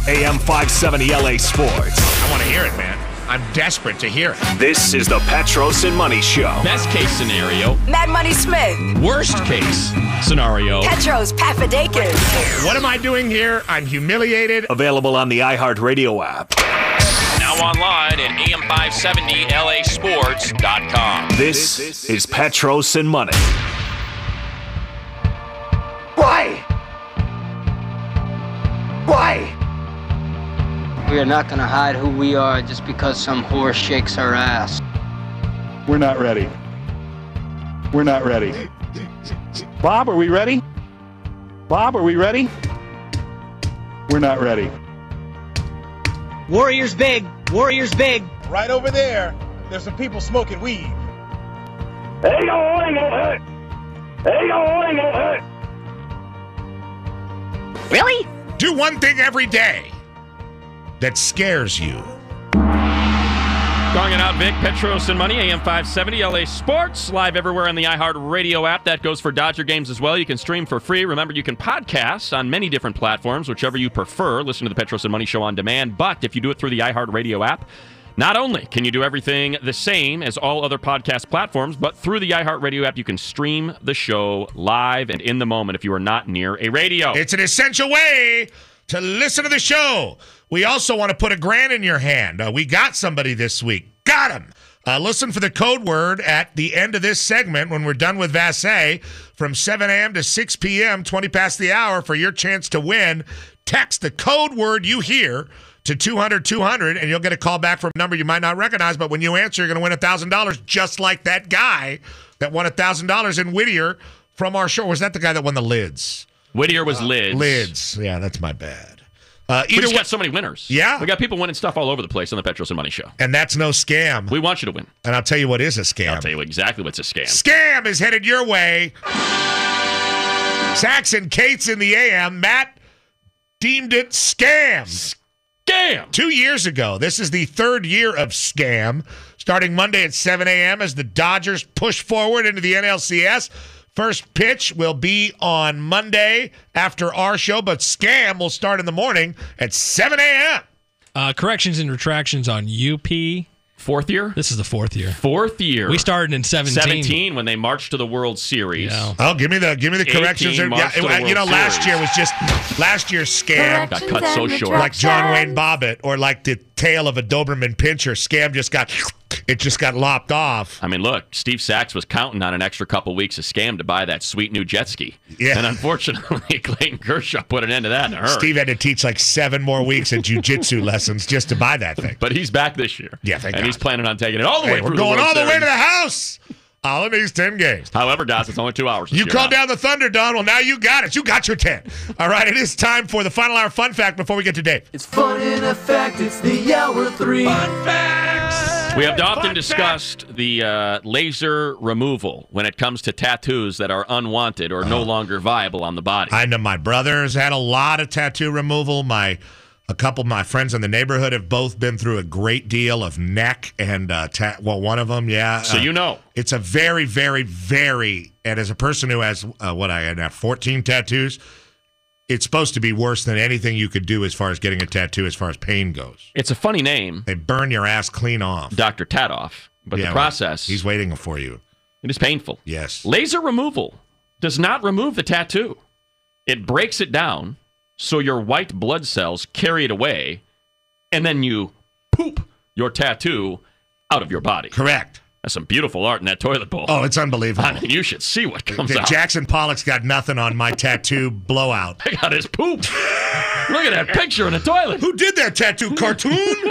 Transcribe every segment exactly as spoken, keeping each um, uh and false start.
A M five seventy L A Sports. I want to hear it, man. I'm desperate to hear it. This is the Petros and Money Show. Best case scenario. Mad Money Smith. Worst case scenario. Petros Papadakis. What am I doing here? I'm humiliated. Available on the iHeartRadio app. Now online at A M five seventy L A sports dot com. This is Petros and Money. Why? Why? We are not going to hide who we are just because some whore shakes her ass. We're not ready. We're not ready. Bob, are we ready? Bob, are we ready? We're not ready. Warriors big. Warriors big. Right over there, there's some people smoking weed. Hey, yo, ain't no hurt. Hey, yo, ain't no hurt. Really? Do one thing every day that scares you. Going it out, Vic, Petros and Money, A M five seventy L A Sports, live everywhere on the iHeartRadio app. That goes for Dodger games as well. You can stream for free. Remember, you can podcast on many different platforms, whichever you prefer. Listen to the Petros and Money Show on demand. But if you do it through the iHeartRadio app, not only can you do everything the same as all other podcast platforms, but through the iHeartRadio app, you can stream the show live and in the moment if you are not near a radio. It's an essential way to listen to the show. We also want to put a grand in your hand. Uh, we got somebody this week. Got him. Uh, listen for the code word at the end of this segment when we're done with Vassay from seven a.m. to six p.m., twenty past the hour for your chance to win. Text the code word you hear to two hundred two hundred, and you'll get a call back from a number you might not recognize, but when you answer, you're going to win one thousand dollars, just like that guy that won one thousand dollars in Whittier from our show. Was that the guy that won the lids? Whittier was uh, lids. Lids. Yeah, that's my bad. Uh, we either just way, got so many winners. Yeah. We got people winning stuff all over the place on the Petros and Money Show. And that's no scam. We want you to win. And I'll tell you what is a scam. I'll tell you exactly what's a scam. Scam is headed your way. Saxon Kate's in the A M. Matt deemed it scam. Scam. Two years ago. This is the third year of scam. Starting Monday at seven a.m. as the Dodgers push forward into the N L C S. First pitch will be on Monday after our show, but Scam will start in the morning at seven a.m. Uh, corrections and retractions on U P. Fourth year? This is the fourth year. Fourth year. We started in seventeen. seventeen when they marched to the World Series. Yeah. Oh, give me the give me the corrections. Yeah, it, you know, last Series. year was just last year's Scam got cut so short. Like John Wayne Bobbitt or like the tail of a Doberman Pinscher. Scam just got it just got lopped off. I mean, look, Steve Sachs was counting on an extra couple weeks of Scam to buy that sweet new jet ski. Yeah. And unfortunately, Clayton Kershaw put an end to that in a hurry. Steve had to teach like seven more weeks of jiu-jitsu lessons just to buy that thing. But he's back this year. Yeah, thank And God. he's planning on taking it all the Hey, way we're through going the World all the way Series. to the house. All in these ten games. However, guys, it's only two hours. You called now. down the thunder, Don. Well, now you got it. You got your ten. All right, it is time for the final hour fun fact before we get to Dave. It's fun in effect. It's the hour three. Fun facts. We have often Fun discussed fact. the uh, laser removal when it comes to tattoos that are unwanted or no longer viable on the body. I know my brother's had a lot of tattoo removal. My A couple of my friends in the neighborhood have both been through a great deal of neck and, uh, ta- well, one of them, yeah. So uh, you know. It's a very, very, very, and as a person who has, uh, what I had now, fourteen tattoos, it's supposed to be worse than anything you could do as far as getting a tattoo as far as pain goes. It's a funny name. They burn your ass clean off. Doctor Tatoff. But Yeah, the well, process, he's waiting for you. it is painful. Yes. Laser removal does not remove the tattoo. It breaks it down so your white blood cells carry it away, and then you poop your tattoo out of your body. Correct. That's some beautiful art in that toilet bowl. Oh, it's unbelievable. I mean, you should see what comes out. Jackson Pollock's got nothing on my tattoo blowout. I got his poop. Look at that picture in the toilet. Who did that tattoo cartoon?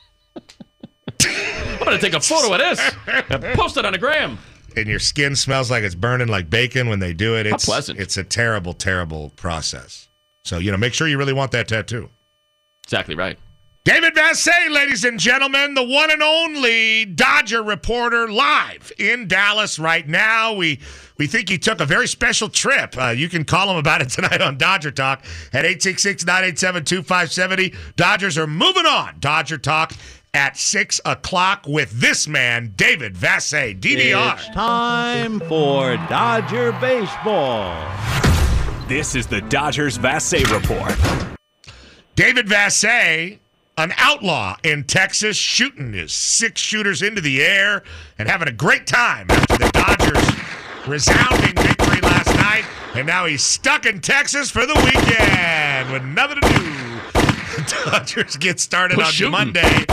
I'm going to take a photo of this and post it on the gram. And your skin smells like it's burning like bacon when they do it. It's, How pleasant. It's a terrible, terrible process. So, you know, make sure you really want that tattoo. Exactly right. David Vassay, ladies and gentlemen, the one and only Dodger reporter, live in Dallas right now. We we think he took a very special trip. Uh, you can call him about it tonight on Dodger Talk at eight six six, nine eight seven, two five seven zero. Dodgers are moving on. Dodger Talk at six o'clock with this man, David Vassay, D V R. It's time for Dodger Baseball. This is the Dodgers Vassay Report. David Vassay, an outlaw in Texas, shooting his six shooters into the air and having a great time after the Dodgers' resounding victory last night. And now he's stuck in Texas for the weekend with nothing to do. The Dodgers get started Who's on shooting? Monday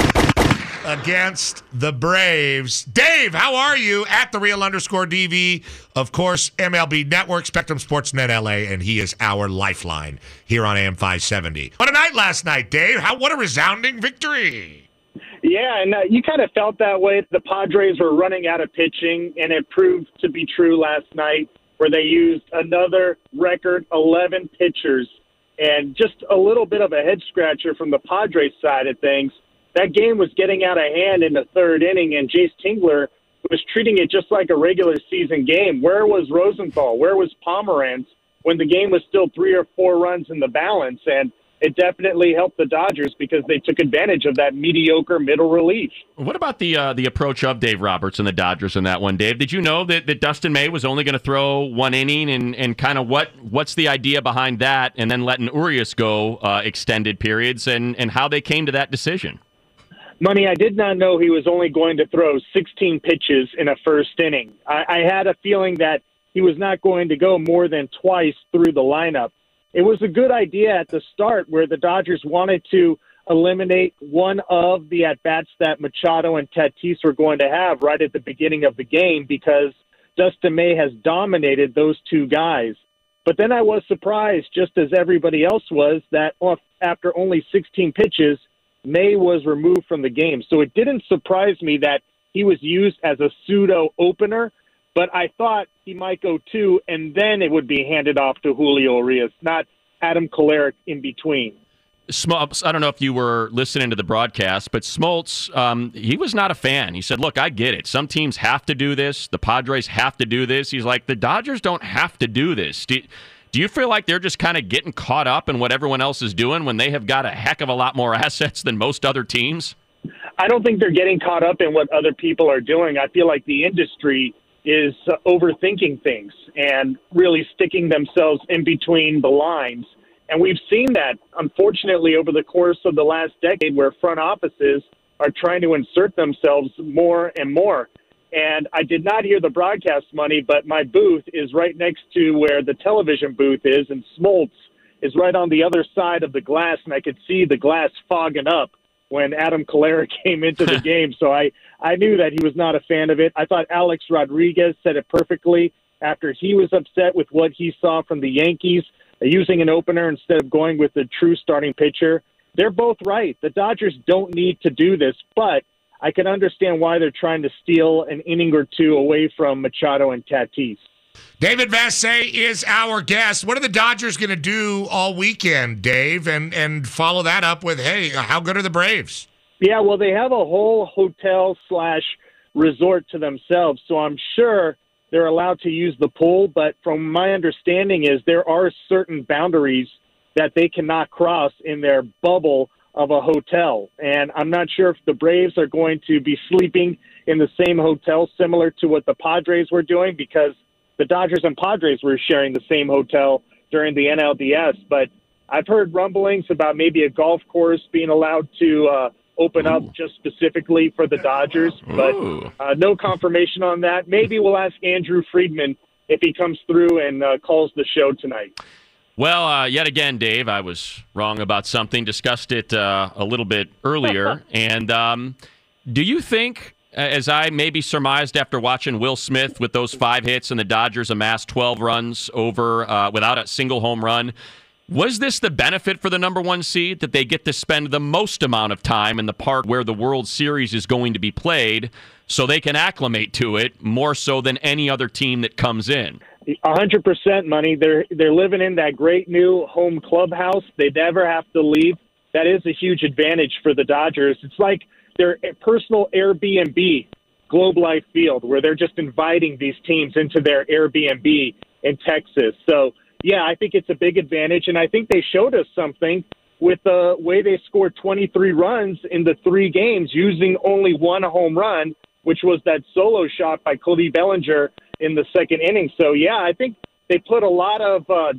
against the Braves. Dave, how are you? At the real underscore D V, of course, M L B Network, Spectrum Sports Net L A, and he is our lifeline here on A M five seventy. What a night last night, Dave. How what a resounding victory. Yeah, and uh, you kind of felt that way. The Padres were running out of pitching, and it proved to be true last night, where they used another record eleven pitchers, and just a little bit of a head-scratcher from the Padres side of things. That game was getting out of hand in the third inning, and Jace Tingler was treating it just like a regular season game. Where was Rosenthal? Where was Pomeranz when the game was still three or four runs in the balance? And it definitely helped the Dodgers because they took advantage of that mediocre middle relief. What about the uh, the approach of Dave Roberts and the Dodgers in that one, Dave? Did you know that, that Dustin May was only going to throw one inning, and, and kind of what what's the idea behind that, and then letting Urias go uh, extended periods, and, and how they came to that decision? Money, I did not know he was only going to throw sixteen pitches in a first inning. I, I had a feeling that he was not going to go more than twice through the lineup. It was a good idea at the start where the Dodgers wanted to eliminate one of the at-bats that Machado and Tatis were going to have right at the beginning of the game because Dustin May has dominated those two guys. But then I was surprised, just as everybody else was, that after only sixteen pitches, May was removed from the game. So it didn't surprise me that he was used as a pseudo opener, but I thought he might go two, and then it would be handed off to Julio Urias, not Adam Kolarek in between. Smoltz, I don't know if you were listening to the broadcast, but Smoltz, um, he was not a fan. He said, look, I get it. Some teams have to do this. The Padres have to do this. He's like, the Dodgers don't have to do this. Do, do you feel like they're just kind of getting caught up in what everyone else is doing when they have got a heck of a lot more assets than most other teams? I don't think they're getting caught up in what other people are doing. I feel like the industry is uh, overthinking things and really sticking themselves in between the lines. And we've seen that, unfortunately, over the course of the last decade where front offices are trying to insert themselves more and more. And I did not hear the broadcast, Money, but my booth is right next to where the television booth is, and Smoltz is right on the other side of the glass, and I could see the glass fogging up when Adam Kolarek came into the game. So I, I knew that he was not a fan of it. I thought Alex Rodriguez said it perfectly after he was upset with what he saw from the Yankees, using an opener instead of going with the true starting pitcher. They're both right. The Dodgers don't need to do this, but I can understand why they're trying to steal an inning or two away from Machado and Tatis. David Vassay is our guest. What are the Dodgers going to do all weekend, Dave? And and follow that up with, hey, how good are the Braves? Yeah, well, they have a whole hotel slash resort to themselves, so I'm sure they're allowed to use the pool. But from my understanding is there are certain boundaries that they cannot cross in their bubble of a hotel. And I'm not sure if the Braves are going to be sleeping in the same hotel similar to what the Padres were doing, because the Dodgers and Padres were sharing the same hotel during the N L D S. But I've heard rumblings about maybe a golf course being allowed to uh, open Ooh. up just specifically for the Dodgers, but uh, no confirmation on that. Maybe we'll ask Andrew Friedman if he comes through and uh, calls the show tonight. Well, uh, yet again, Dave, I was wrong about something. Discussed it uh, a little bit earlier. and um, do you think, as I maybe surmised after watching Will Smith with those five hits and the Dodgers amassed twelve runs over uh, without a single home run, was this the benefit for the number one seed, that they get to spend the most amount of time in the park where the World Series is going to be played so they can acclimate to it more so than any other team that comes in? A hundred percent, Money. They're they're living in that great new home clubhouse. They never have to leave. That is a huge advantage for the Dodgers. It's like their personal Airbnb, Globe Life Field, where they're just inviting these teams into their Airbnb in Texas. So, yeah, I think it's a big advantage, and I think they showed us something with the way they scored twenty-three runs in the three games using only one home run, which was that solo shot by Cody Bellinger in the second inning. So, yeah, I think they put a lot of uh,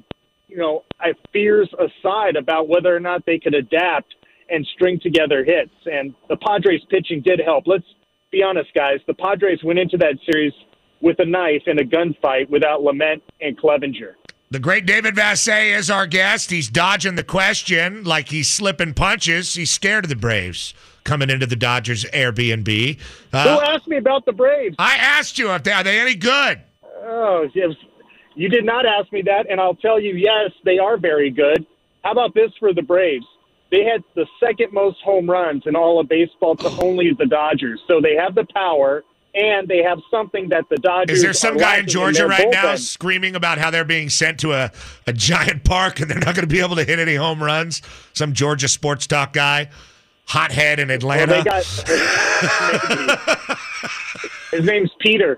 you know, I fears aside about whether or not they could adapt and string together hits. And the Padres pitching did help. Let's be honest, guys. The Padres went into that series with a knife in a gunfight without Lament and Clevenger. The great David Vassay is our guest. He's dodging the question like he's slipping punches. He's scared of the Braves coming into the Dodgers Airbnb. Uh, Who asked me about the Braves? I asked you, if they, are they any good? Oh, yes. You did not ask me that, and I'll tell you, yes, they are very good. How about this for the Braves? They had the second most home runs in all of baseball to only the Dodgers. So they have the power, and they have something that the Dodgers Is there some are guy in lacking Georgia in their right now bullpen. screaming about how they're being sent to a, a giant park and they're not going to be able to hit any home runs? Some Georgia sports talk guy, hothead in Atlanta. Well, they got, his name's Peter.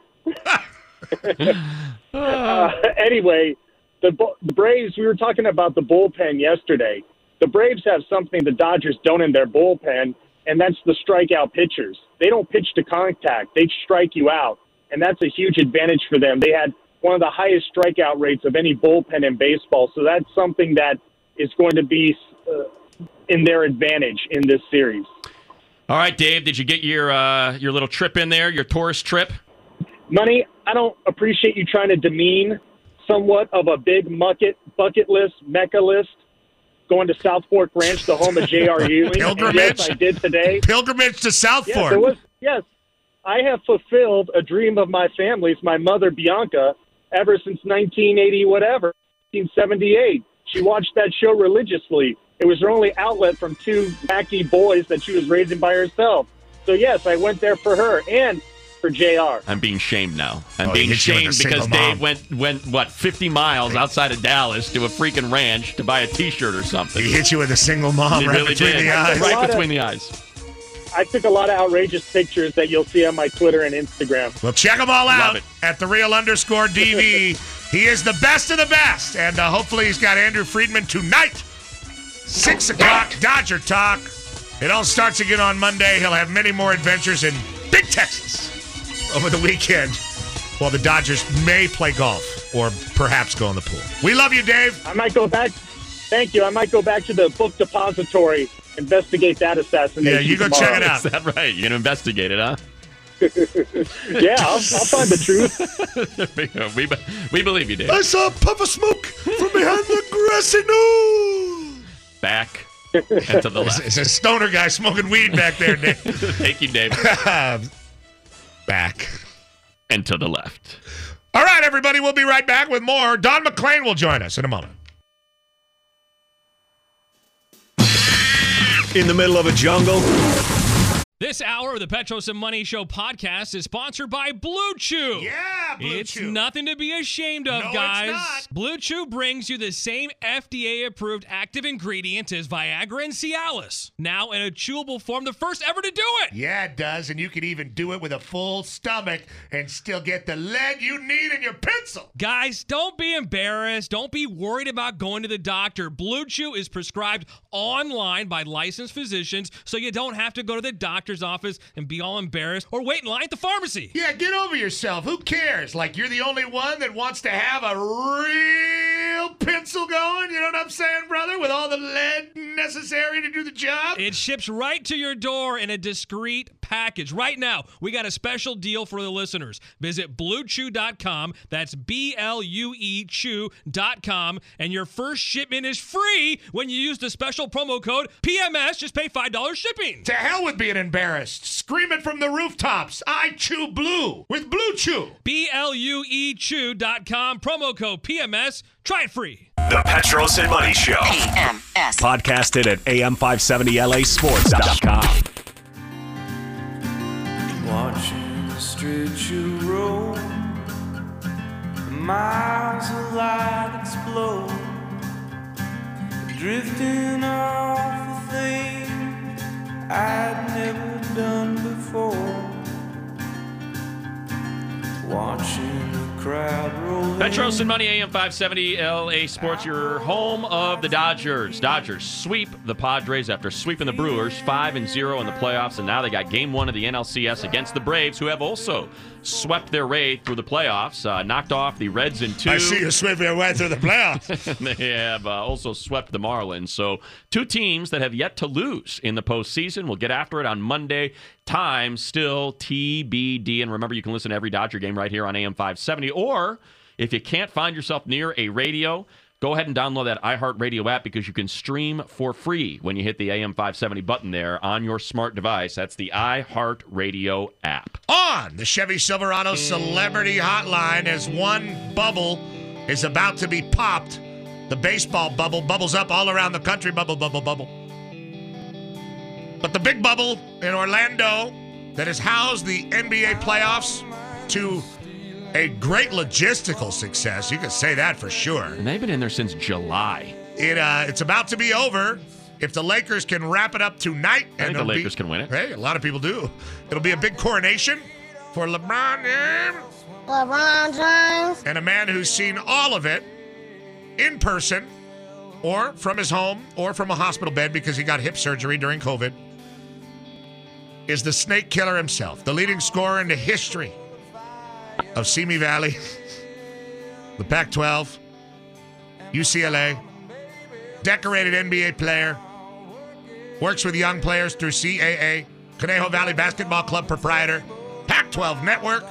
uh, anyway, the, the Braves, we were talking about the bullpen yesterday. The Braves have something the Dodgers don't in their bullpen, and that's the strikeout pitchers. They don't pitch to contact. They strike you out, and that's a huge advantage for them. They had one of the highest strikeout rates of any bullpen in baseball, so that's something that is going to be uh, in their advantage in this series. All right, Dave, did you get your uh, your little trip in there, your tourist trip? Money, I don't appreciate you trying to demean somewhat of a big bucket, bucket list, mecca list, going to South Fork Ranch, the home of J R. Ewing. Pilgrimage? Yes, I did today. Pilgrimage to South Yes, Fork. there was, yes, I have fulfilled a dream of my family's, my mother, Bianca, ever since nineteen eighty, whatever, nineteen seventy-eight. She watched that show religiously. It was her only outlet from two wacky boys that she was raising by herself. So, yes, I went there for her and for J R. I'm being shamed now. I'm Oh, being he hit you with a shamed single because mom. Dave went, went, what, fifty miles outside of Dallas to a freaking ranch to buy a T-shirt or something. He hit you with a single mom He right really between did. the eyes. Right Lot of- between the eyes. I took a lot of outrageous pictures that you'll see on my Twitter and Instagram. Well, check them all Love out it. at the real underscore D V. He is the best of the best, and uh, hopefully he's got Andrew Friedman tonight. Six o'clock, Dodger Talk. It all starts again on Monday. He'll have many more adventures in Big Texas over the weekend while the Dodgers may play golf or perhaps go in the pool. We love you, Dave. I might go back. Thank you. I might go back to the book depository, investigate that assassination. Yeah, you go tomorrow. check it out. Is that right? You're going to investigate it, huh? Yeah, I'll, I'll find the truth. There we go. We, be- we believe you, Dave. I saw a puff of smoke from behind the grassy knoll. Back and to the left. It's a stoner guy smoking weed back there, Dave. Thank you, Dave. Back. And to the left. All right, everybody, we'll be right back with more. Don McClain will join us in a moment. In the middle of a jungle? This hour of the Petros and Money Show podcast is sponsored by Blue Chew. Yeah, Blue it's Chew. nothing to be ashamed of, No, it's guys. not. Blue Chew brings you the same F D A-approved active ingredients as Viagra and Cialis. Now in a chewable form, the first ever to do it. Yeah, it does, and you can even do it with a full stomach and still get the lead you need in your pencil. Guys, don't be embarrassed. Don't be worried about going to the doctor. Blue Chew is prescribed online by licensed physicians, so you don't have to go to the doctor's office and be all embarrassed or wait in line at the pharmacy. Yeah, get over yourself. Who cares? Like, you're the only one that wants to have a real pencil going, you know what I'm saying, brother? With all the lead necessary to do the job? It ships right to your door in a discreet package. Right now, we got a special deal for the listeners. Visit blue chew dot com. That's B L U E chew dot com. And your first shipment is free when you use the special promo code P M S. Just pay five dollars shipping. To hell with being embarrassed. Scream it from the rooftops. I chew blue with Blue Chew. B L U E chew dot com. Promo code P M S. Try it free. The Petros and Money Show. P M S. Podcasted at A M five seventy L A sports dot com. Watching the street you roll, miles of light explode, drifting off the things I'd never done before. Watching the crowd roll Petros and Money, A M five seventy, L A Sports, your home of the Dodgers. Dodgers sweep the Padres after sweeping the Brewers five and zero in the playoffs, and now they got game one of the N L C S against the Braves, who have also swept their way through the playoffs, uh, knocked off the Reds in two. I see you sweeping your way through the playoffs. They have uh, also swept the Marlins. So two teams that have yet to lose in the postseason. We'll get after it on Monday. Time still T B D. And remember, you can listen to every Dodger game right here on A M five seventy, or if you can't find yourself near a radio, go ahead and download that iHeartRadio app because you can stream for free when you hit the A M five seventy button there on your smart device. That's the iHeartRadio app. On the Chevy Silverado Celebrity Hotline, as one bubble is about to be popped, the baseball bubble bubbles up all around the country. Bubble, bubble, bubble. But the big bubble in Orlando that has housed the N B A playoffs to a great logistical success. You can say that for sure. And they've been in there since July. It uh, It's about to be over. If the Lakers can wrap it up tonight. I think and the Lakers be, can win it. Hey, a lot of people do. It'll be a big coronation for LeBron James. LeBron James. And a man who's seen all of it in person or from his home or from a hospital bed because he got hip surgery during COVID is the snake killer himself, the leading scorer in the history of Simi Valley, the Pac twelve, U C L A, decorated N B A player, works with young players through C A A, Conejo Valley Basketball Club proprietor, Pac twelve Network,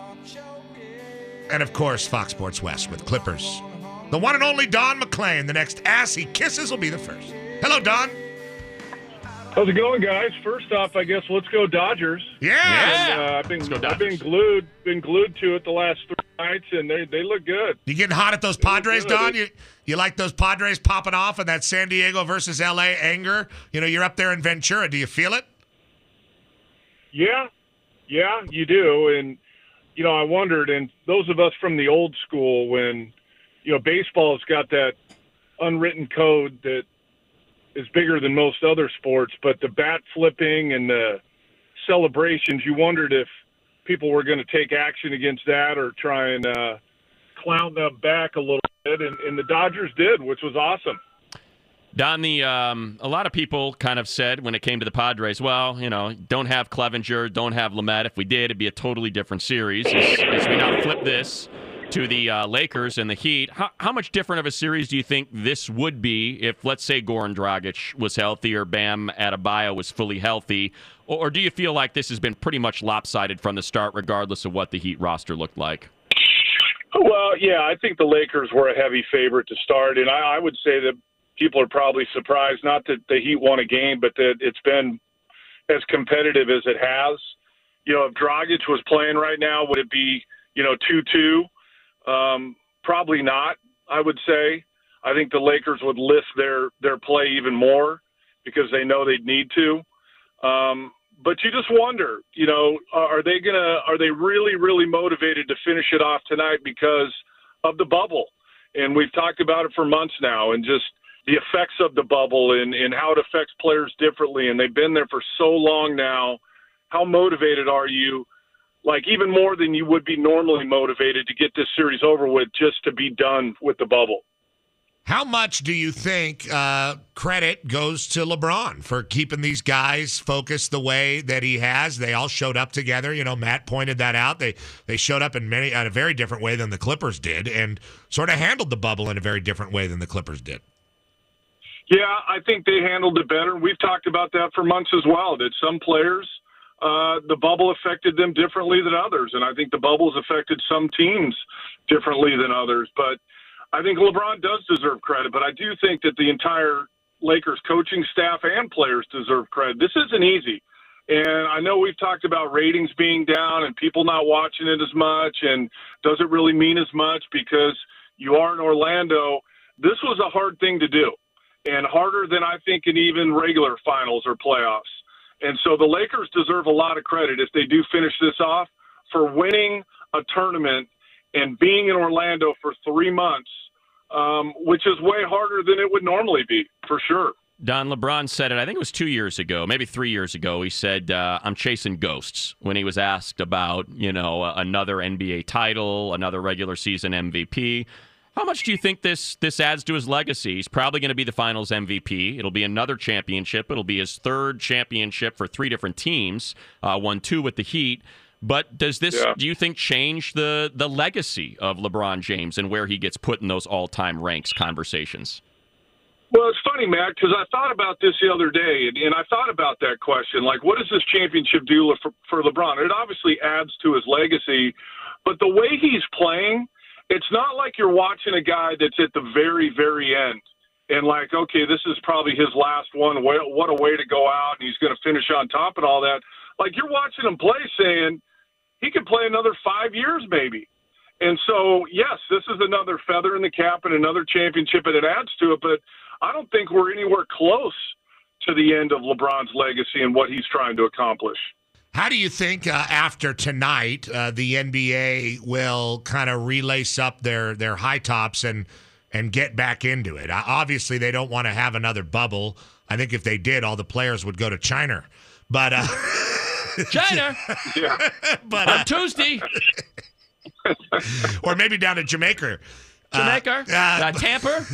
and of course Fox Sports West with Clippers. The one and only Don McClain. The next ass he kisses will be the first. Hello, Don. How's it going, guys? First off, I guess let's go Dodgers. Yeah, and, uh, I've been I've been glued been glued to it the last three nights, and they they look good. You getting hot at those They Padres, look good. Don? You you like those Padres popping off and that San Diego versus L A anger? You know, you're up there in Ventura. Do you feel it? Yeah, yeah, you do. And you know, I wondered, and those of us from the old school, when you know baseball's got that unwritten code that is bigger than most other sports, but the bat flipping and the celebrations, you wondered if people were going to take action against that or try and uh, clown them back a little bit, and, and the Dodgers did, which was awesome. Don, the um, a lot of people kind of said when it came to the Padres, well, you know, don't have Clevenger, don't have Lamet. If we did, it'd be a totally different series. As, as we now flip this to the uh, Lakers and the Heat, how, how much different of a series do you think this would be if, let's say, Goran Dragic was healthy or Bam Adebayo was fully healthy? Or, or do you feel like this has been pretty much lopsided from the start, regardless of what the Heat roster looked like? Well, yeah, I think the Lakers were a heavy favorite to start, and I, I would say that people are probably surprised, not that the Heat won a game, but that it's been as competitive as it has. You know, if Dragic was playing right now, would it be, you know, two two? Um, probably not, I would say. I think the Lakers would lift their, their play even more because they know they'd need to. Um, but you just wonder, you know, are they gonna are they really, really motivated to finish it off tonight because of the bubble? And we've talked about it for months now, and just the effects of the bubble and, and how it affects players differently. And they've been there for so long now. How motivated are you? Like even more than you would be normally motivated to get this series over with, just to be done with the bubble. How much do you think uh, credit goes to LeBron for keeping these guys focused the way that he has? They all showed up together. You know, Matt pointed that out. They they showed up in many in a very different way than the Clippers did, and sort of handled the bubble in a very different way than the Clippers did. Yeah, I think they handled it better. We've talked about that for months as well, that some players – Uh, the bubble affected them differently than others, and I think the bubble's affected some teams differently than others. But I think LeBron does deserve credit, but I do think that the entire Lakers coaching staff and players deserve credit. This isn't easy, and I know we've talked about ratings being down and people not watching it as much, and does it really mean as much because you are in Orlando? This was a hard thing to do, and harder than I think in even regular finals or playoffs. And so the Lakers deserve a lot of credit if they do finish this off for winning a tournament and being in Orlando for three months, um, which is way harder than it would normally be, for sure. Don, LeBron said it, I think it was two years ago, maybe three years ago. He said, uh, I'm chasing ghosts when he was asked about, you know, uh, another N B A title, another regular season M V P. How much do you think this this adds to his legacy? He's probably going to be the finals M V P. It'll be another championship. It'll be his third championship for three different teams, uh, won two with the Heat. But does this, yeah. do you think, change the, the legacy of LeBron James and where he gets put in those all-time ranks conversations? Well, it's funny, Matt, because I thought about this the other day, and, and I thought about that question. Like, what does this championship do for, for LeBron? It obviously adds to his legacy, but the way he's playing, it's not like you're watching a guy that's at the very, very end and like, okay, this is probably his last one. What a way to go out, and he's going to finish on top and all that. Like, you're watching him play saying he could play another five years maybe. And so, yes, this is another feather in the cap and another championship, and it adds to it, but I don't think we're anywhere close to the end of LeBron's legacy and what he's trying to accomplish. How do you think uh, after tonight uh, the N B A will kind of relace up their, their high tops and and get back into it? Uh, obviously, they don't want to have another bubble. I think if they did, all the players would go to China. But uh, China, yeah. but uh, on Tuesday, or maybe down to Jamaica. Jamaica, uh, uh, Tampa.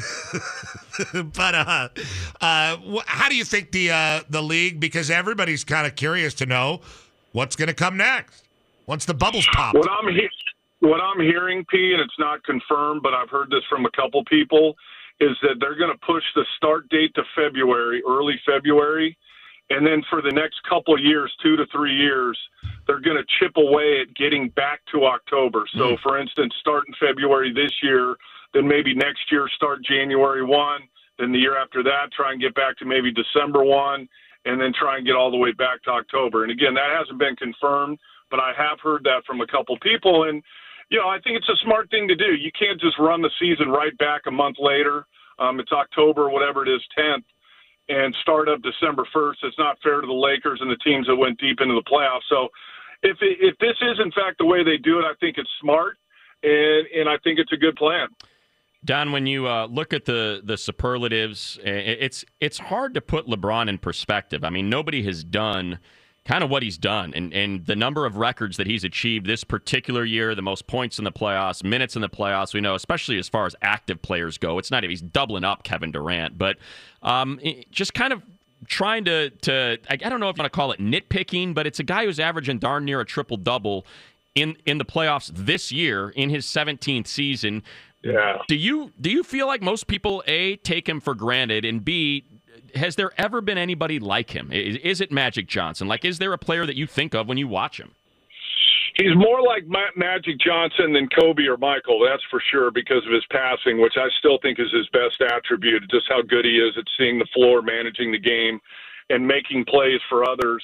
But uh, uh, how do you think the uh, the league? Because everybody's kind of curious to know what's going to come next once the bubbles pop. What I'm he- what I'm hearing, P, and it's not confirmed, but I've heard this from a couple people, is that they're going to push the start date to February, early February, and then for the next couple of years, two to three years, they're going to chip away at getting back to October. So, mm. for instance, start in February this year, then maybe next year start January first, then the year after that try and get back to maybe December first, and then try and get all the way back to October. And again, that hasn't been confirmed, but I have heard that from a couple people. And, you know, I think it's a smart thing to do. You can't just run the season right back a month later. Um, it's October, whatever it is, tenth, and start up December first. It's not fair to the Lakers and the teams that went deep into the playoffs. So if it, if this is, in fact, the way they do it, I think it's smart, and, and I think it's a good plan. Don, when you uh, look at the the superlatives, it's it's hard to put LeBron in perspective. I mean, nobody has done kind of what he's done, and, and the number of records that he's achieved this particular year, the most points in the playoffs, minutes in the playoffs, we know, especially as far as active players go. It's not even, he's doubling up Kevin Durant, but um, just kind of trying to, to, I don't know if I'm going to call it nitpicking, but it's a guy who's averaging darn near a triple-double in, in the playoffs this year in his seventeenth season. Yeah. Do you do you feel like most people, A, take him for granted, and B, has there ever been anybody like him? Is, is it Magic Johnson? Like, is there a player that you think of when you watch him? He's more like Ma- Magic Johnson than Kobe or Michael, that's for sure, because of his passing, which I still think is his best attribute, just how good he is at seeing the floor, managing the game, and making plays for others.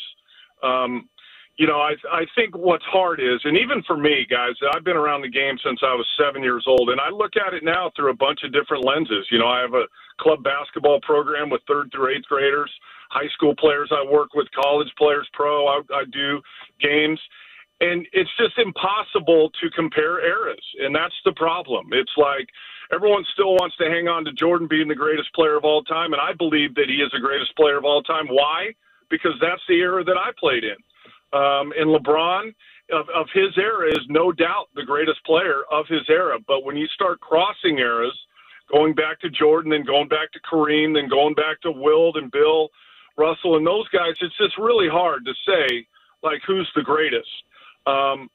Um, you know, I, I think what's hard is, and even for me, guys, I've been around the game since I was seven years old, and I look at it now through a bunch of different lenses. You know, I have a club basketball program with third through eighth graders, high school players I work with, college players, pro, I, I do games. And it's just impossible to compare eras, and that's the problem. It's like everyone still wants to hang on to Jordan being the greatest player of all time, and I believe that he is the greatest player of all time. Why? Because that's the era that I played in. Um, and LeBron, of, of his era, is no doubt the greatest player of his era. But when you start crossing eras, going back to Jordan, then going back to Kareem, then going back to Wilt and Bill Russell and those guys, it's just really hard to say, like, who's the greatest. Um,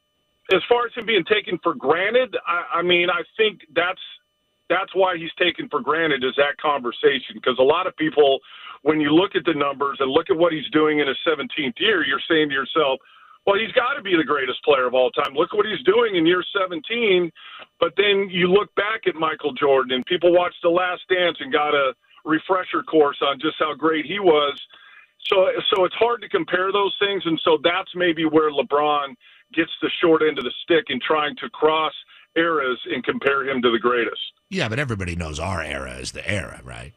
as far as him being taken for granted, I, I mean, I think that's that's why he's taken for granted is that conversation. Because a lot of people, when you look at the numbers and look at what he's doing in his seventeenth year, you're saying to yourself, well, he's got to be the greatest player of all time. Look what he's doing in year seventeen. But then you look back at Michael Jordan, and people watched The Last Dance and got a refresher course on just how great he was. So so it's hard to compare those things, and so that's maybe where LeBron gets the short end of the stick in trying to cross eras and compare him to the greatest. Yeah, but everybody knows our era is the era, right?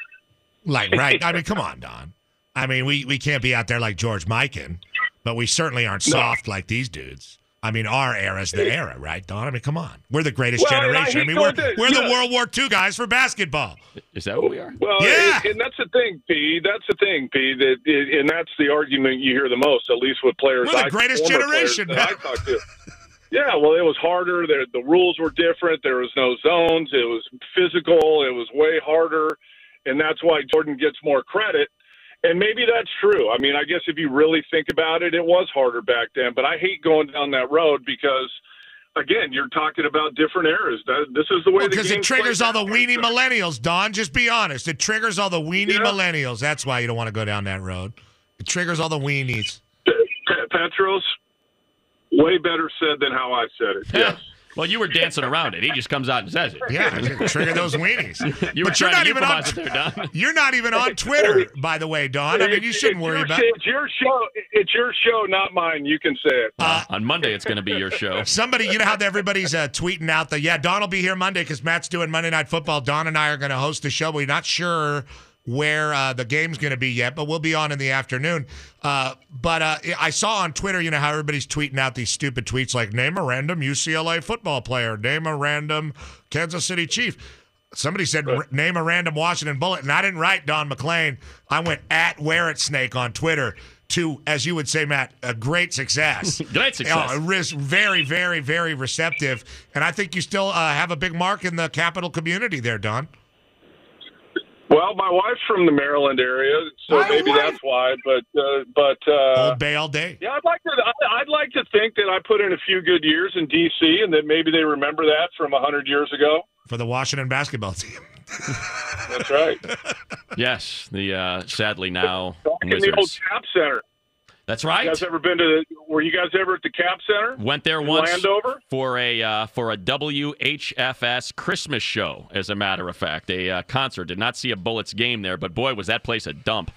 Like, right? I mean, come on, Don. I mean, we, we can't be out there like George Mikan, but we certainly aren't soft no. like these dudes. I mean, our era's the era, right, Don? I mean, come on. We're the greatest Well, generation. I, I mean, we're, that, we're yeah. the World War Two guys for basketball. Is that what we are? Well, yeah. and, and that's the thing, P. That's the thing, P. That, and that's the argument you hear the most, at least with players. We're the I, greatest generation, that I talk to. Yeah, well, it was harder. The, the rules were different. There was no zones. It was physical. It was way harder, and that's why Jordan gets more credit. And maybe that's true. I mean, I guess if you really think about it, it was harder back then. But I hate going down that road because, again, you're talking about different eras. That, this is the way well, the because game it triggers all the weenie millennials, Don. Just be honest. It triggers all the weenie yeah. millennials. That's why you don't want to go down that road. It triggers all the weenies. Petros, way better said than how I said it. Yes. Well, you were dancing around it. He just comes out and says it. Yeah, trigger those weenies. You were but you're trying not to even on. it there, Don. You're not even on Twitter, by the way, Don. I mean, you shouldn't it's worry your, about. It's your show. It's your show, not mine. You can say it. Uh, on Monday, it's going to be your show. Somebody, you know how everybody's uh, tweeting out that yeah, Don will be here Monday because Matt's doing Monday Night Football. Don and I are going to host the show. We're not sure where uh, the game's going to be yet, but we'll be on in the afternoon. Uh, but uh, I saw on Twitter, you know, how everybody's tweeting out these stupid tweets like, name a random U C L A football player, name a random Kansas City Chief. Somebody said, r- name a random Washington Bullet, and I didn't write Don McClain. I went at Wear It Snake on Twitter to, as you would say, Matt, a great success. Great success. Oh, very, very, very receptive. And I think you still uh, have a big mark in the Capital community there, Don. Well, my wife's from the Maryland area, so My maybe wife. that's why. But uh, but uh, Old Bay all day. yeah, I'd like to. I'd like to think that I put in a few good years in D C, and that maybe they remember that from a hundred years ago. For the Washington basketball team. That's right. Yes, the uh, sadly now Back in the old Wizards. Cap Center. That's right. You guys ever been to? The, were you guys ever at the Cap Center? Went there in once Landover? for a uh, for a W H F S Christmas show. As a matter of fact, a uh, concert. Did not see a Bullets game there, but boy, was that place a dump.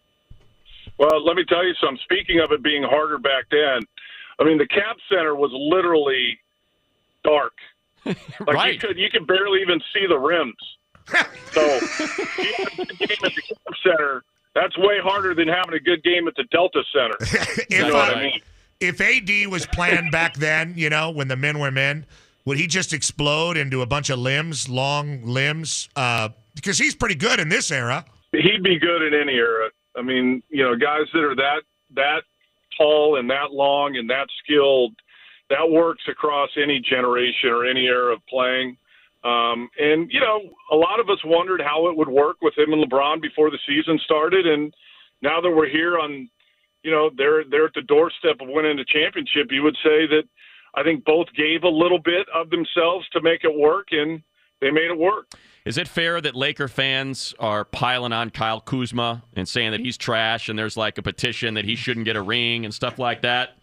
Well, let me tell you something. Speaking of it being harder back then, I mean the Cap Center was literally dark. Like Right. you could you could barely even see the rims. So you had a good game at the Cap Center. That's way harder than having a good game at the Delta Center. if, You know what uh, I mean? if A D was playing back then, you know, when the men were men, would he just explode into a bunch of limbs, long limbs? Uh, because he's pretty good in this era. He'd be good in any era. I mean, you know, guys that are that that tall and that long and that skilled, that works across any generation or any era of playing. Um, and, you know, a lot of us wondered how it would work with him and LeBron before the season started. And now that we're here on, you know, they're, they're at the doorstep of winning the championship, you would say that I think both gave a little bit of themselves to make it work, and they made it work. Is it fair that Laker fans are piling on Kyle Kuzma and saying that he's trash and there's like a petition that he shouldn't get a ring and stuff like that?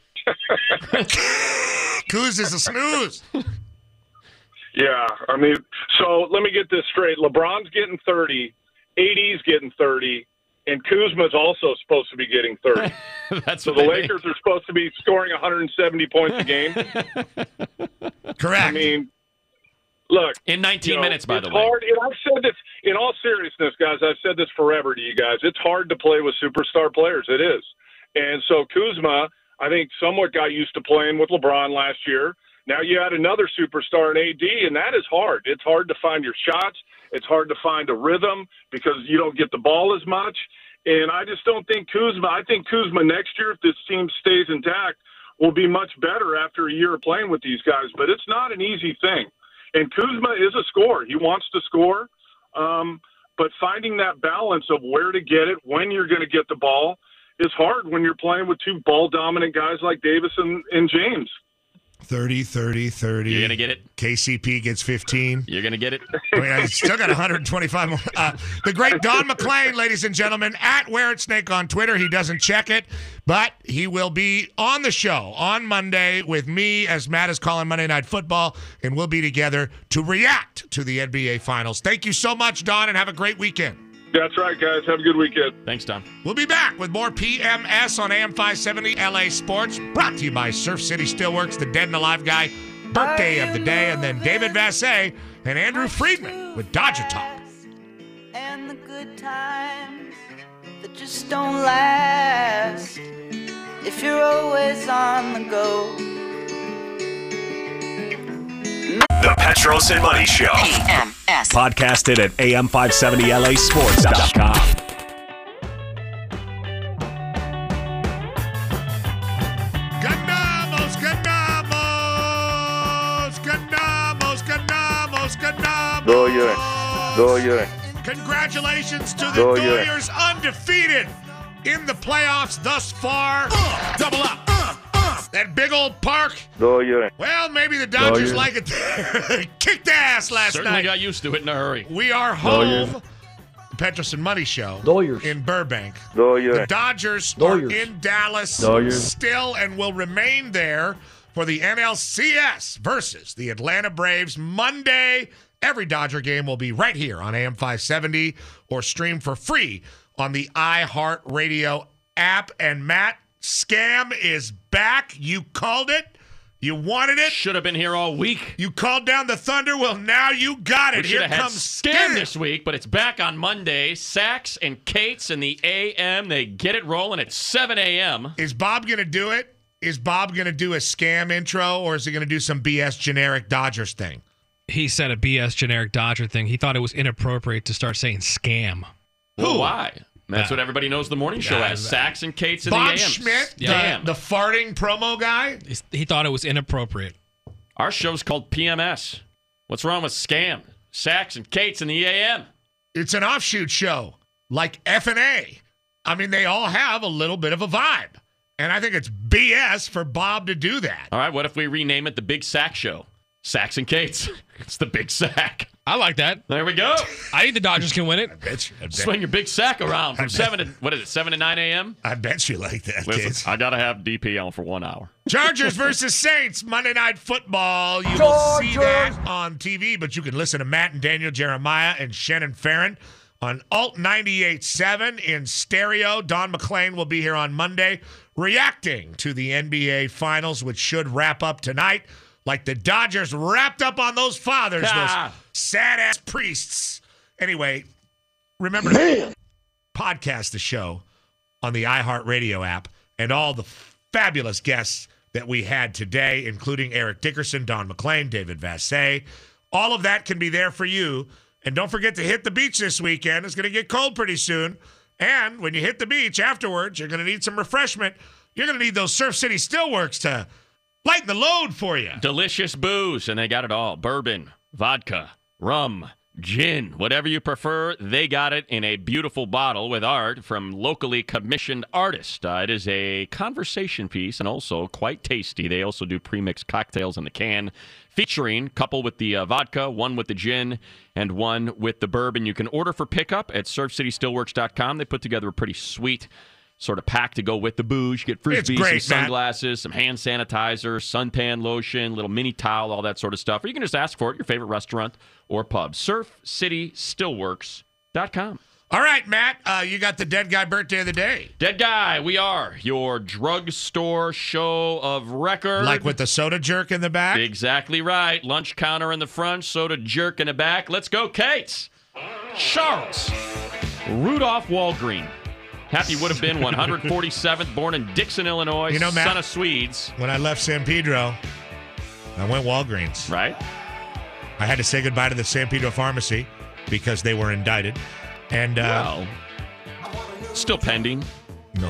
Kuz is a snooze. Yeah, I mean, so let me get this straight. LeBron's getting thirty, A D's getting thirty, and Kuzma's also supposed to be getting thirty. That's so what the they Lakers are supposed to be scoring one hundred seventy points a game. Correct. I mean, look. In nineteen you know, minutes, by it's the way. hard, and I've said this, in all seriousness, guys, I've said this forever to you guys. It's hard to play with superstar players. It is. And so Kuzma, I think, somewhat got used to playing with LeBron last year. Now you add another superstar in A D, and that is hard. It's hard to find your shots. It's hard to find a rhythm because you don't get the ball as much. And I just don't think Kuzma – I think Kuzma next year, if this team stays intact, will be much better after a year of playing with these guys. But it's not an easy thing. And Kuzma is a scorer. He wants to score. Um, but finding that balance of where to get it, when you're going to get the ball, is hard when you're playing with two ball-dominant guys like Davis and, and James. thirty, thirty, thirty. You're going to get it? K C P gets fifteen. You're going to get it? I mean, I still got one hundred twenty-five more. Uh, the great Don McClain, ladies and gentlemen, at Wear It Snake on Twitter. He doesn't check it, but he will be on the show on Monday with me as Matt is calling Monday Night Football, and we'll be together to react to the N B A Finals. Thank you so much, Don, and have a great weekend. That's right, guys. Have a good weekend. Thanks, Don. We'll be back with more P M S on A M five seventy L A Sports, brought to you by Surf City Steelworks, the Dead and Alive Guy, birthday of the day, and then David Vassay and Andrew Friedman with Dodger Talk. And the good times that just don't last if you're always on the go. Petros and Money Show. P M S. Podcasted at A M five seventy L A sports dot com. Ganamos, ganamos, ganamos, ganamos, ganamos. Dodgers, Dodgers. Congratulations to the Dodgers. Dodgers, undefeated in the playoffs thus far. Uh, double up. Uh, uh, that big old park. Dodgers. Well, maybe the Dodgers Dodgers. like it there. Kicked ass last Certainly night. got used to it in a hurry. We are home. Dodgers. Petros and Money Show Dodgers. in Burbank. Dodgers. The Dodgers, Dodgers. are in Dallas Dodgers. still and will remain there for the N L C S versus the Atlanta Braves Monday. Every Dodger game will be right here on A M five seventy or stream for free on the iHeartRadio app. And Matt, scam is back. You called it. You wanted it. Should have been here all week. You called down the thunder. Well, now you got it. We Here should have had comes Scam this week, but it's back on Monday. Sachs and Cates in the A M. They get it rolling at seven a.m. Is Bob going to do it? Is Bob going to do a scam intro, or is he going to do some B S generic Dodgers thing? He said a B S generic Dodger thing. He thought it was inappropriate to start saying scam. Well, Who? why? That's Uh, what everybody knows the morning show uh, as. Sachs and Cates in Bob the A M. Schmidt, Damn. the, the farting promo guy? He's- He thought it was inappropriate. Our show's called P M S. What's wrong with Scam? Sachs and Cates in the A M. It's an offshoot show, like F and A. I mean, they all have a little bit of a vibe. And I think it's B S for Bob to do that. All right, what if we rename it the Big Sack Show? Sachs and Cates. It's the Big Sack. I like that. There we go. I think the Dodgers can win it. I bet you, I bet, Swing your big sack around from seven to what is it, seven to nine a.m. I bet you like that, Listen, kids. I gotta have D P on for one hour. Chargers versus Saints, Monday Night Football. You will see that on T V, but you can listen to Matt and Daniel Jeremiah and Shannon Farron on Alt ninety-eight point seven in stereo. Don McClain will be here on Monday reacting to the N B A Finals, which should wrap up tonight. Like the Dodgers wrapped up on those fathers, Ah. those sad-ass priests. Anyway, remember to podcast the show on the iHeartRadio app and all the fabulous guests that we had today, including Eric Dickerson, Don McClain, David Vassay. All of that can be there for you. And don't forget to hit the beach this weekend. It's going to get cold pretty soon. And when you hit the beach afterwards, you're going to need some refreshment. You're going to need those Surf City Stillworks to lighten the load for you. Delicious booze, and they got it all. Bourbon, vodka, rum, gin, whatever you prefer, they got it in a beautiful bottle with art from locally commissioned artists. Uh, it is a conversation piece and also quite tasty. They also do pre-mixed cocktails in the can, featuring a couple with the uh, vodka, one with the gin, and one with the bourbon. You can order for pickup at surf city stillworks dot com. They put together a pretty sweet sort of pack to go with the booze. You get It's frisbees, great, some Matt. sunglasses, some hand sanitizer, suntan lotion, little mini towel, all that sort of stuff. Or you can just ask for it at your favorite restaurant or pub. surf city stillworks dot com. All right, Matt, uh, you got the dead guy birthday of the day. Dead Guy, we are your drugstore show of record. Like with the soda jerk in the back? Exactly right. Lunch counter in the front, soda jerk in the back. Let's go, Kates. Charles Rudolph Walgreen. Happy would have been one hundred forty-seventh, born in Dixon, Illinois, You know, Matt, son of Swedes. When I left San Pedro, I went Walgreens. Right. I had to say goodbye to the San Pedro pharmacy because they were indicted. And, uh, well, still pending. No.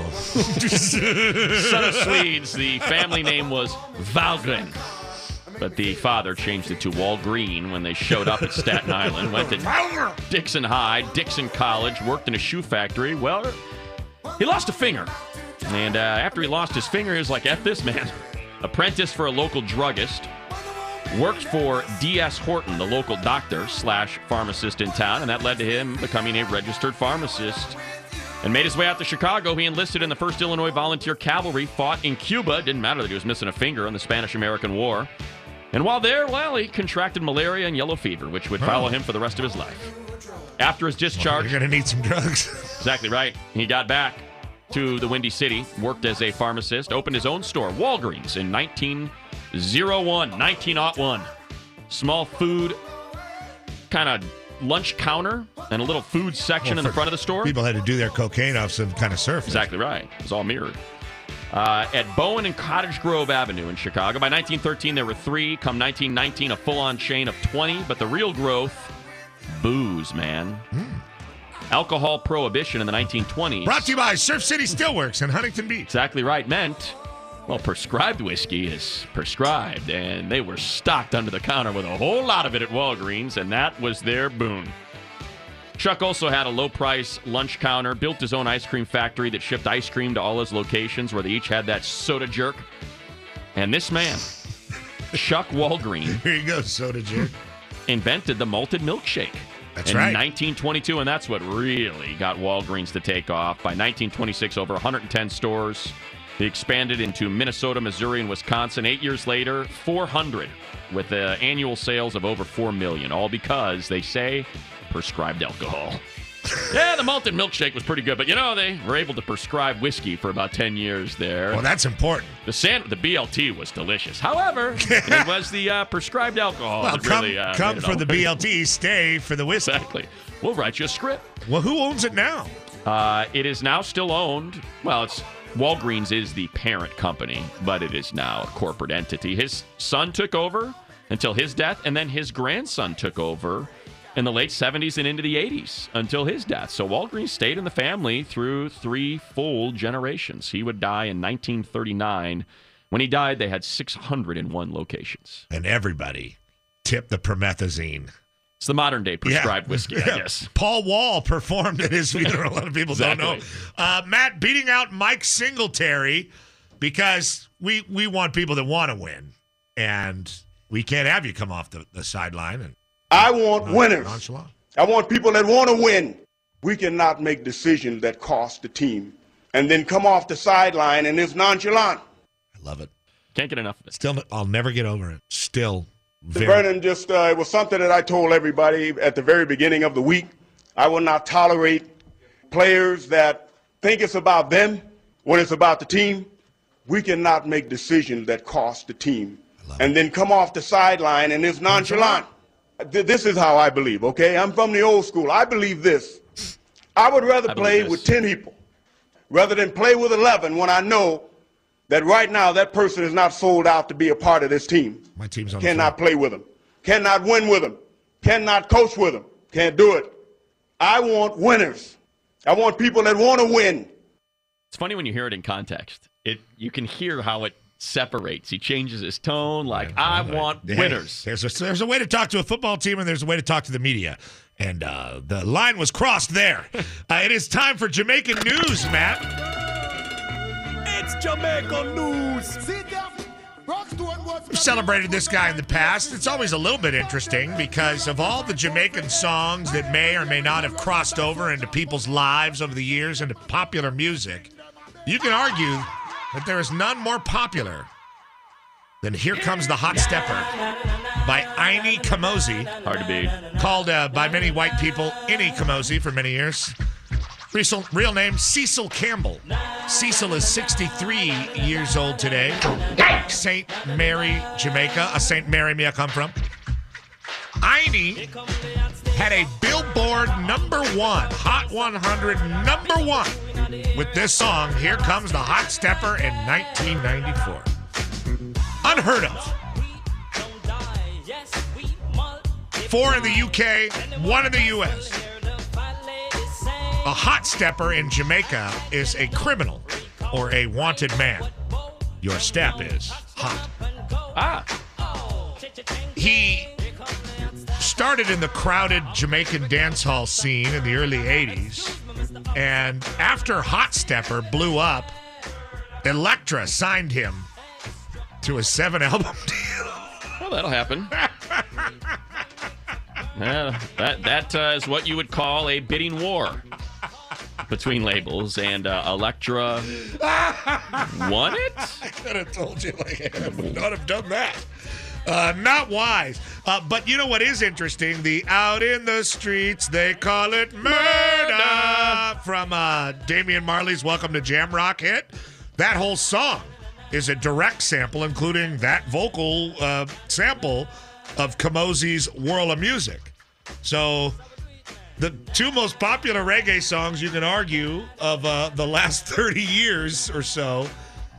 Son of Swedes, the family name was Valgren. But the father changed it to Walgreen when they showed up at Staten Island. Went to Dixon High, Dixon College, worked in a shoe factory. Well, he lost a finger. And uh, after he lost his finger, he was like, F this, man. Apprentice for a local druggist. Worked for D S Horton, the local doctor slash pharmacist in town, and that led to him becoming a registered pharmacist. And made his way out to Chicago. He enlisted in the first Illinois Volunteer Cavalry, fought in Cuba. Didn't matter that he was missing a finger in the Spanish-American War. And while there, well, he contracted malaria and yellow fever, which would follow him for the rest of his life. After his discharge... Well, you're going to need some drugs. Exactly right. He got back to the Windy City, worked as a pharmacist, opened his own store, Walgreens, in nineteen oh one, nineteen oh one. Small food kind of lunch counter and a little food section Well, in the for- front of the store. People had to do their cocaine off some kind of surface. Exactly right. It was all mirrored. uh, at Bowen and Cottage Grove Avenue in Chicago. By nineteen thirteen, there were three. Come nineteen nineteen, a full-on chain of twenty. But the real growth, booze, man. Mm. Alcohol prohibition in the nineteen twenties. Brought to you by Surf City Steelworks in Huntington Beach. Exactly right. Meant, well, prescribed whiskey is prescribed, and they were stocked under the counter with a whole lot of it at Walgreens, and that was their boon. Chuck also had a low-price lunch counter, built his own ice cream factory that shipped ice cream to all his locations where they each had that soda jerk. And this man, Chuck Walgreen. Here you go, soda jerk. Invented the malted milkshake. That's in right. In nineteen twenty-two, and that's what really got Walgreens to take off. By nineteen twenty-six, over one hundred ten stores. They expanded into Minnesota, Missouri, and Wisconsin. Eight years later, four hundred, with uh, annual sales of over four million, all because, they say, prescribed alcohol. Yeah, the malted milkshake was pretty good, but, you know, they were able to prescribe whiskey for about ten years there. Well, that's important. The san- the B L T was delicious. However, it was the uh, prescribed alcohol well, that come, really uh, come made it for all. the B L T, stay for the whiskey. Exactly. We'll write you a script. Well, who owns it now? Uh, it is now still owned. Well, it's Walgreens is the parent company, but it is now a corporate entity. His son took over until his death, and then his grandson took over in the late seventies and into the eighties until his death. So Walgreens stayed in the family through three full generations. He would die in nineteen thirty-nine. When he died, they had six hundred one locations. And everybody tipped the promethazine. It's the modern-day prescribed yeah. whiskey, I guess. Paul Wall performed at his funeral. A lot of people exactly. don't know. Uh, Matt beating out Mike Singletary because we we want people that want to win. And we can't have you come off the, the sideline. And I want non- winners. Nonchalant. I want people that want to win. We cannot make decisions that cost the team and then come off the sideline and it's nonchalant. I love it. Can't get enough of it. Still, I'll never get over it. Still. Very- Vernon, just uh, it was something that I told everybody at the very beginning of the week. I will not tolerate players that think it's about them when it's about the team. We cannot make decisions that cost the team and then come off the sideline and it's nonchalant. This is how I believe, okay? I'm from the old school. I believe this. I would rather I play with ten people rather than play with eleven when I know that right now that person is not sold out to be a part of this team. My team's on Cannot the floor. play with them. Cannot win with them. Cannot coach with them. Can't do it. I want winners. I want people that want to win. It's funny when you hear it in context. It you can hear how it separates. He changes his tone like, yeah, I right. want hey, winners. There's a, there's a way to talk to a football team and there's a way to talk to the media. And uh, the line was crossed there. uh, it is time for Jamaican news, Matt. It's Jamaican news. We've celebrated this guy in the past. It's always a little bit interesting because of all the Jamaican songs that may or may not have crossed over into people's lives over the years into popular music, you can argue that there is none more popular than Here Comes the Hot Stepper by Ini Kamoze. Hard to beat. Called uh, by many white people Ini Kamoze for many years. Real, real name, Cecil Campbell. Cecil is sixty-three years old today. Saint Mary, Jamaica. A Saint Mary me I come from. Ini had a Billboard number one, Hot one hundred number one, with this song, Here Comes the Hot Stepper in nineteen ninety-four. Unheard of. Four in the U K, one in the U S. A hot stepper in Jamaica is a criminal or a wanted man. Your step is hot. Ah. He started in the crowded Jamaican dance hall scene in the early eighties. And after Hot Stepper blew up, Elektra signed him to a seven-album deal. Well, that'll happen. Yeah, that that uh, is what you would call a bidding war between labels, and uh, Elektra won it? I could have told you, like, I would not have done that. Uh, not wise. Uh, but you know what is interesting? The Out in the Streets, they call it murder, murder. from uh, Damian Marley's Welcome to Jam Rock hit. That whole song is a direct sample, including that vocal uh, sample of Kamoze's World of Music. So the two most popular reggae songs, you can argue, of uh, the last thirty years or so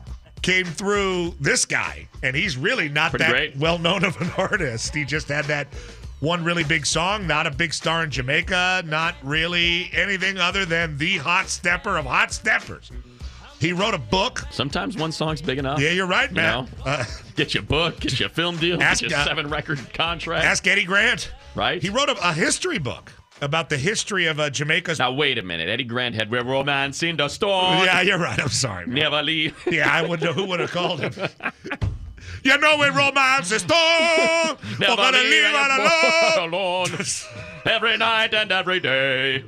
came through this guy, and he's really not Pretty that great. well-known of an artist. He just had that one really big song, not a big star in Jamaica, not really anything other than the hot stepper of hot steppers. He wrote a book. Sometimes one song's big enough. Yeah, you're right, man. You know? uh, get you a book, get you a film deal, ask, get you a uh, seven-record contract. Ask Eddie Grant. Right? He wrote a, a history book about the history of uh, Jamaica's... Now, wait a minute. Eddie Grant had Where Romance in the Storm. Yeah, you're right. I'm sorry. Man. Never leave. Yeah, I wouldn't know who would have called him. You know where romance is torn. Never gonna leave, leave it alone. alone. Every night and every day.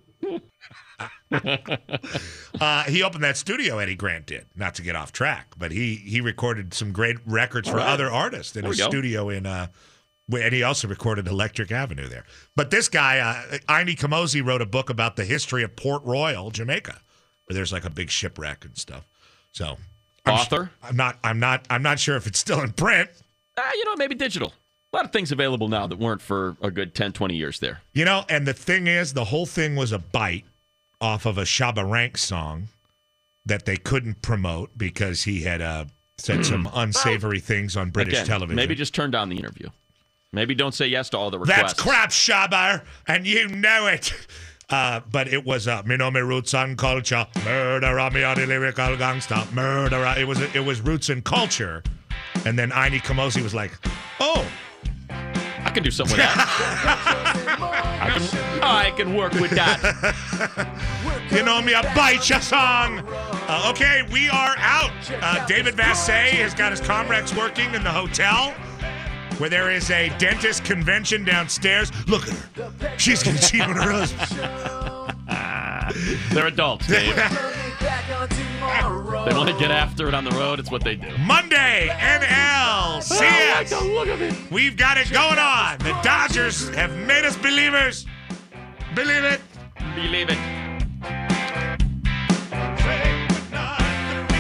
uh, he opened that studio, Eddie Grant did. Not to get off track, but he he recorded some great records All for right. other artists in there his studio in... Uh, and he also recorded Electric Avenue there. But this guy, uh, Aini Kamosi, wrote a book about the history of Port Royal, Jamaica, where there's like a big shipwreck and stuff. So, I'm author? I'm not. I'm not. I'm not sure if it's still in print. Uh, you know, maybe digital. A lot of things available now that weren't for a good ten, twenty years there. You know, and the thing is, the whole thing was a bite off of a Shabba Ranks song that they couldn't promote because he had uh, said some unsavory things on British Again, television. Maybe just turn down the interview. Maybe don't say yes to all the requests. That's crap, Shabba, and you know it. Uh, but it was uh, me know me roots and culture, murder on me on the lyrical gangster, murder. It was it was roots and culture, and then Aini Kamosi was like, "Oh, I can do something with that. I can I can work with that." You know me, a bite ya song. Uh, okay, we are out. Uh, David Vassay has got his Comrex working in the hotel, where there is a dentist convention downstairs. Look at her. She's going to cheat on her husband. They're adults, Dave. They want to get after it on the road. It's what they do. Monday, N L C S. Oh, look at it. We've got it going on. The Dodgers have made us believers. Believe it. Believe it.